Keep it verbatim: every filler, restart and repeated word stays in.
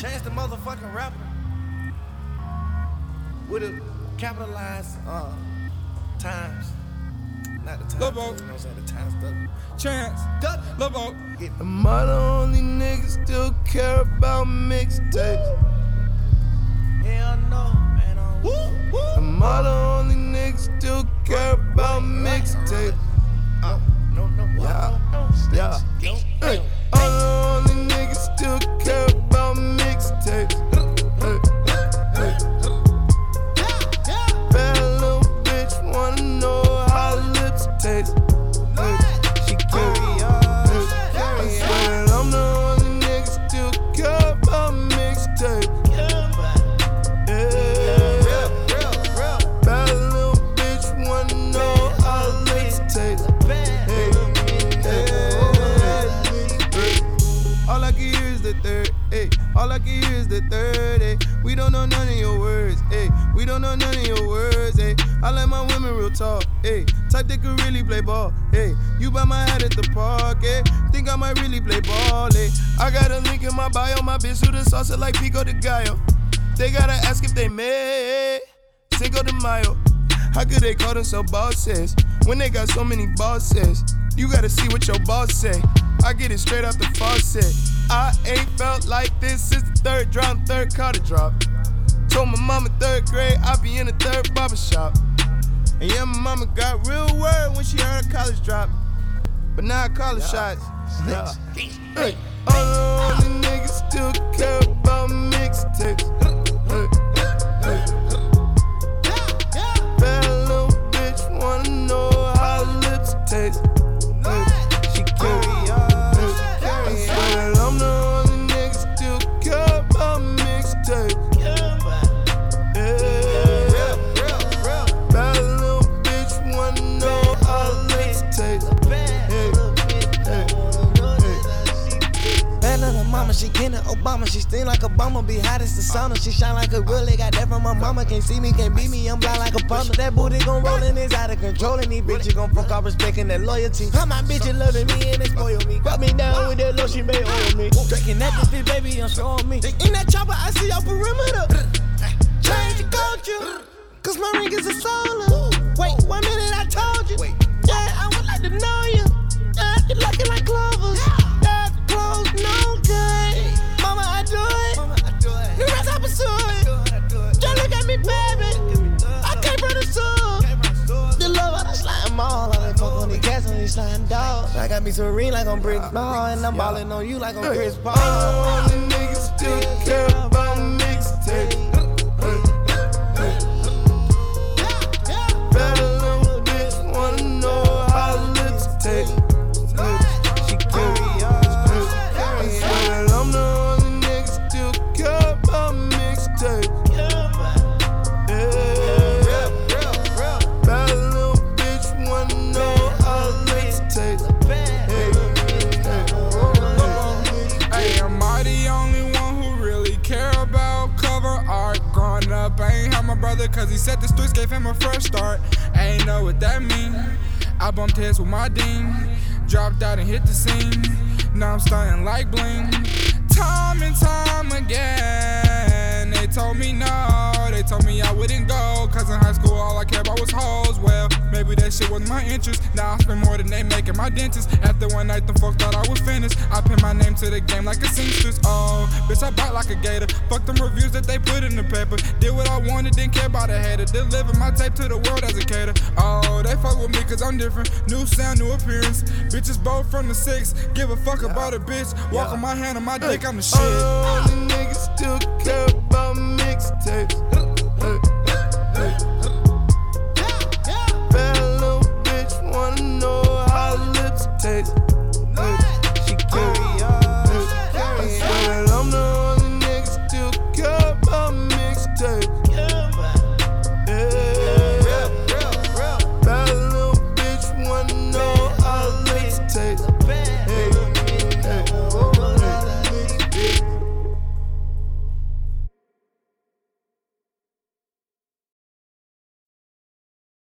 Chance the motherfucking rapper with a capitalized uh, times. Not the times. Lobo. You know what I'm saying? The times. The Chance. Lobo. Am I the only nigga still care about mixtapes? Hell no, man. On woo, woo. Am I the only nigga still care about mixtapes? Uh, no, no, no, Yeah, no, no. yeah. Hey, I'm the only nigga still care about mixtapes. Hey, hey, hey. Bad little bitch wanna know how lips taste. Hey, she carry on. I swear I'm the only nigga still care about mixtapes. All I can hear is the third, ayy. We don't know none of your words, ayy. We don't know none of your words, ayy. I like my women real talk, ayy. Type that could really play ball, ayy. You buy my hat at the park, ayy. Think I might really play ball, ayy. I got a link in my bio, my bitch with a salsa like Pico de Gallo. They gotta ask if they made Cinco de Mayo. How could they call themselves bosses when they got so many bosses? You gotta see what your boss say. I get it straight out the faucet. I ain't felt like this since the third drop, third car to drop. Told my mama third grade I be in the third barbershop. And yeah, my mama got real word when she heard her college drop. But now I call it shots. Yeah. Hey, all the only niggas still care about mixtapes. Hey, hey. Bad little bitch wanna know how lips taste. Hey, she carry on. I'm the only nigga still care about mixtapes. Yeah. Bad little bitch wanna know how lips taste. Bad little mama, she kin of Obama. She sting like Obama, be hot as the sauna. She shine like a really got that from my mama. Can't see me, can't beat me, I'm blind like a plumber. That booty gon' roll and it's out of control. And these bitches gon' fuck off respecting that loyalty. How my bitches loving me and they spoil me. Rub me down with that lotion, they oil me. Drinking that this baby, I'm showing me. In that chopper, I see your perimeter. Change the culture, cause my ring is a solar. Wait, one minute I told you. Yeah, I would like to know you. Yeah, you looking like clovers. Yeah, clothes, no good. Mama, I do it. The rest I pursue it. Just look at me, baby. I came from the soul. The love of the slime mall. I been fuck on the gas on these slime dogs. I got me serene like I'm Brick Ball. And I'm ballin' on you like I'm Chris Paul. All the niggas still care about mixtapes. Bad little bitch wanna know how lips taste. She carry on. I swear I'm the only nigga still care about mixtapes. Bad little bitch wanna know how lips taste. Hey, am I the only one who really care about cover art? Growing up, I ain't had my brother cause he said the streets gave him a fresh start. I ain't know what that mean. I bumped heads with my dean. Dropped out and hit the scene. Now I'm stunning like bling. Time and time again, they told me no. They told me I wouldn't go, cause in high school all I cared about was hoes. Well, maybe that shit wasn't my interest. Now I spend more than they making my dentist. After one night, the folks thought I was finished. I pin my name to the game like a seamstress. Oh, bitch, I bite like a gator. Fuck them reviews that they put in the paper. Did what I wanted, didn't care about a hater. Deliver my tape to the world as a cater. Oh, they fuck with me cause I'm different. New sound, new appearance. Bitches both from the six. Give a fuck about a bitch. Walk on my hand on my dick, I'm the shit. All the niggas still care about mixtapes.